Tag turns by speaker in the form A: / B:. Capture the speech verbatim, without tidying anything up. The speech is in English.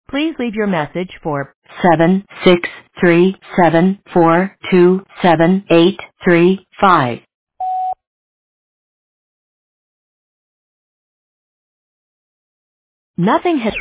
A: Please leave your message for seven six three seven four two seven eight three five. Nothing has